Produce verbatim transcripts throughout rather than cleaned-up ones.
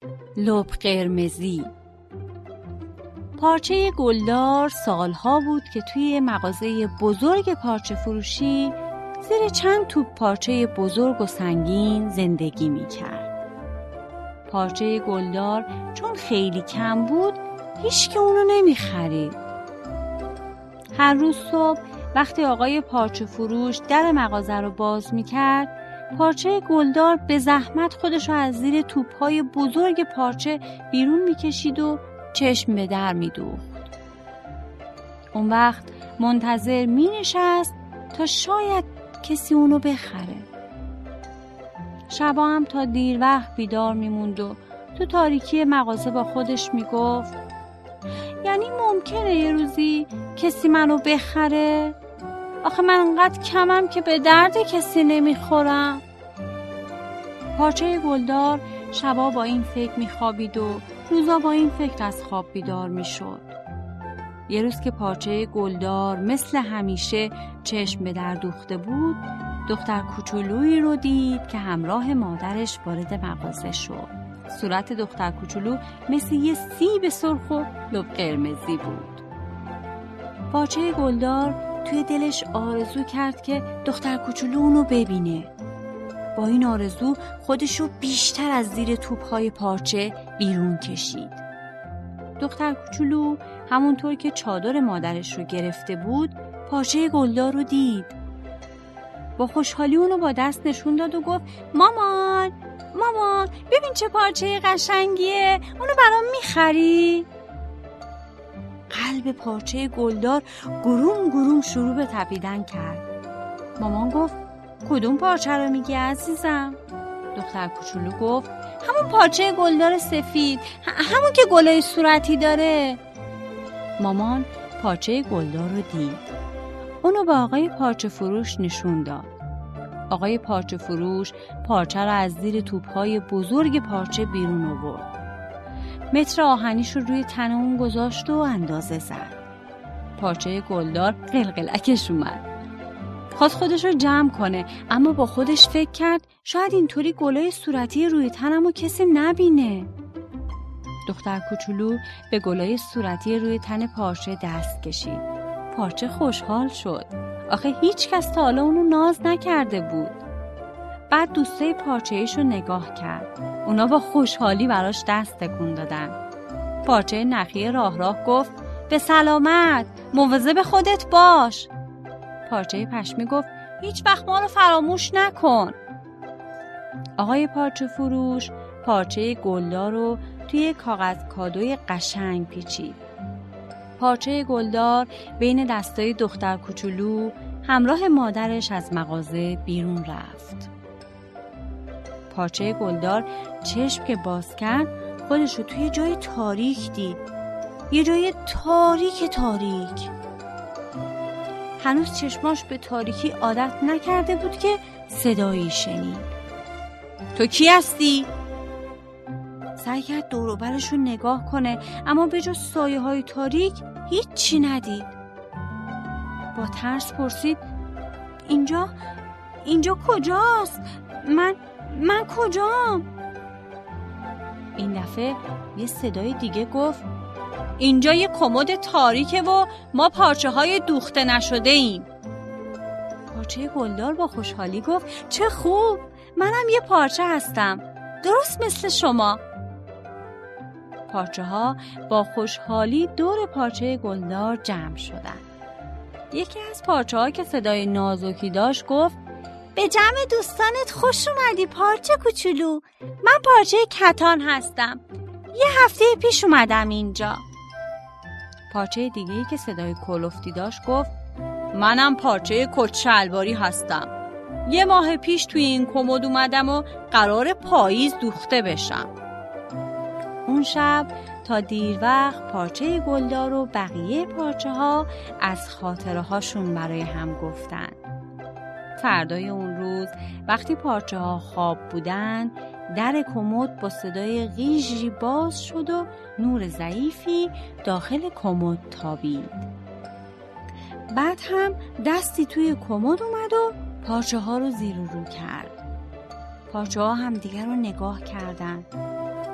لب قرمزی. پارچه گلدار سالها بود که توی مغازه بزرگ پارچه فروشی زیر چند توپ پارچه بزرگ و سنگین زندگی می کرد. پارچه گلدار چون خیلی کم بود هیچ که اونو نمی خرید. هر روز صبح وقتی آقای پارچه فروش در مغازه رو باز می کرد، پارچه گلدار به زحمت خودش رو از زیر توپ‌های بزرگ پارچه بیرون می کشید و چشم به در می دوخت. اون وقت منتظر می نشست تا شاید کسی اونو بخره. شبا هم تا دیر وقت بیدار می موند و تو تاریکی مغازه با خودش می گفت یعنی ممکنه یه روزی کسی منو بخره؟ آخه من انقدر کمم که به درد کسی نمیخورم. پارچه گلدار شبا با این فکر میخوابید و روزا با این فکر از خواب بیدار میشد. یه روز که پارچه گلدار مثل همیشه چشم به در دوخته بود، دختر کوچولویی رو دید که همراه مادرش وارد مغازه شد. صورت دختر کوچولو مثل یه سیب سرخ و لب قرمزی بود. پارچه گلدار توی دلش آرزو کرد که دختر کوچولو اونو ببینه. با این آرزو خودشو بیشتر از زیر توپ‌های پارچه بیرون کشید. دختر کوچولو همونطور که چادر مادرش رو گرفته بود، پارچه گلدار رو دید. با خوشحالی اونو با دست نشون داد و گفت مامان، مامان ببین چه پارچه قشنگیه، اونو برام میخری؟ قلب پارچه گلدار گروم گروم شروع به تپیدن کرد. مامان گفت کدوم پارچه رو میگی عزیزم؟ دختر کوچولو گفت همون پارچه گلدار سفید، همون که گلای صورتی داره. مامان پارچه گلدار رو دید. اونو به آقای پارچه فروش نشون داد. آقای پارچه فروش پارچه رو از زیر توپ‌های بزرگ پارچه بیرون آورد. متر آهنیش رو روی تن اون گذاشت و اندازه زد. پارچه گلدار قلقلکش اومد. خواست خودش رو جمع کنه، اما با خودش فکر کرد شاید اینطوری گلای صورتی روی تنمو کسی نبینه. دختر کوچولو به گلای صورتی روی تن پارچه دست کشید. پارچه خوشحال شد. آخه هیچ کس تا حالا اونو ناز نکرده بود. بعد دوستای پارچه‌اش رو نگاه کرد. اونا با خوشحالی براش دست تکون دادن. پارچه نخی راه راه گفت به سلامت، مواظب خودت باش. پارچه پشمی گفت هیچ وقت ما رو فراموش نکن. آقای پارچه فروش پارچه گلدار رو توی کاغذ کادوی قشنگ پیچید. پارچه گلدار بین دستای دختر کوچولو همراه مادرش از مغازه بیرون رفت. پارچه گلدار چشم که باز کرد خودش رو توی جای تاریک دید. یه جای تاریک تاریک. هنوز چشماش به تاریکی عادت نکرده بود که صدایی شنید. تو کی هستی؟ سعی کرد دور و برش رو نگاه کنه، اما به جز سایه های تاریک هیچ چی ندید. با ترس پرسید اینجا اینجا کجاست؟ من من کجام؟ این دفعه یه صدای دیگه گفت اینجا یه کمد تاریکه و ما پارچه های دوخته نشده ایم. پارچه گلدار با خوشحالی گفت چه خوب، منم یه پارچه هستم، درست مثل شما. پارچه ها با خوشحالی دور پارچه گلدار جمع شدن. یکی از پارچه ها که صدای نازکی داشت گفت به جمع دوستانت خوش اومدی پارچه کوچولو، من پارچه کتان هستم، یه هفته پیش اومدم اینجا. پارچه دیگه‌ای که صدای کلفتی داشت گفت منم پارچه کت شلواری هستم، یه ماه پیش توی این کمد اومدم و قرار پاییز دوخته بشم. اون شب تا دیر وقت پارچه گلدار و بقیه پارچه ها از خاطره هاشون برای هم گفتن. فردای اون روز وقتی پارچه ها خواب بودن، در کمد با صدای غیژی باز شد و نور ضعیفی داخل کمد تابید. بعد هم دستی توی کمد اومد و پارچه ها رو زیر و رو کرد. پارچه ها هم دیگر رو نگاه کردن.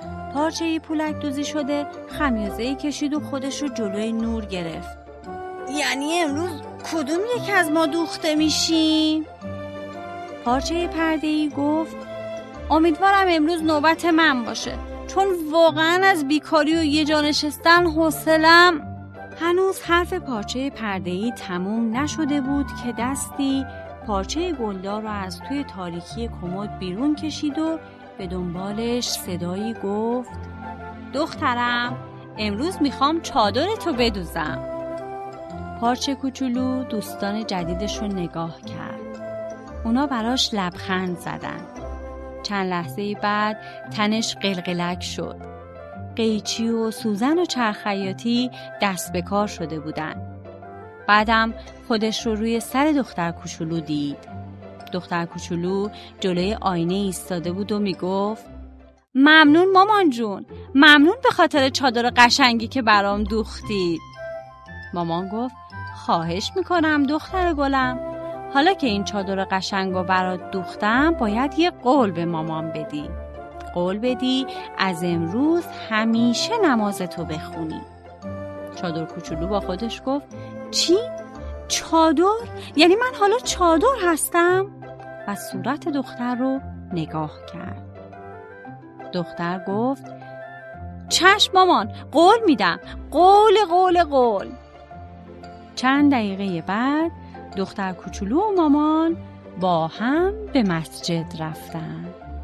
پارچه پولک دوزی شده خمیازه‌ای کشید و خودش رو جلوی نور گرفت. یعنی امروز کدوم یک از ما دوخته میشیم؟ پارچه پرده‌ای گفت امیدوارم امروز نوبت من باشه، چون واقعا از بیکاری و یه جا نشستن حوصله‌ام. هنوز حرف پارچه پرده‌ای تموم نشده بود که دستی پارچه گلدار رو از توی تاریکی کمد بیرون کشید و به دنبالش صدایی گفت دخترم امروز میخوام چادرتو بدوزم. پارچه کوچولو دوستان جدیدش رو نگاه کرد. اونا براش لبخند زدن. چند لحظه بعد تنش قلقلک شد. قیچی و سوزن و چرخیاتی دست به کار شده بودن. بعدم خودش رو روی سر دختر کوچولو دید. دختر کوچولو جلوی آینه ایستاده بود و میگفت ممنون مامان جون، ممنون به خاطر چادر قشنگی که برام دوختی. مامان گفت خواهش میکنم دختر گلم، حالا که این چادر قشنگو برات دوختم باید یه قول به مامان بدی. قول بدی از امروز همیشه نمازتو بخونی. چادر کوچولو با خودش گفت چی؟ چادر؟ یعنی من حالا چادر هستم؟ و صورت دختر رو نگاه کرد. دختر گفت چشم مامان، قول میدم، قول قول قول. چند دقیقه بعد دختر کوچولو و مامان با هم به مسجد رفتن.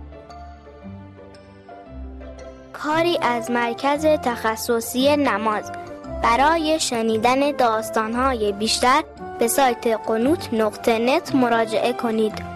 کاری از مرکز تخصصی نماز. برای شنیدن داستان‌های بیشتر به سایت قنوت نقطه نت مراجعه کنید.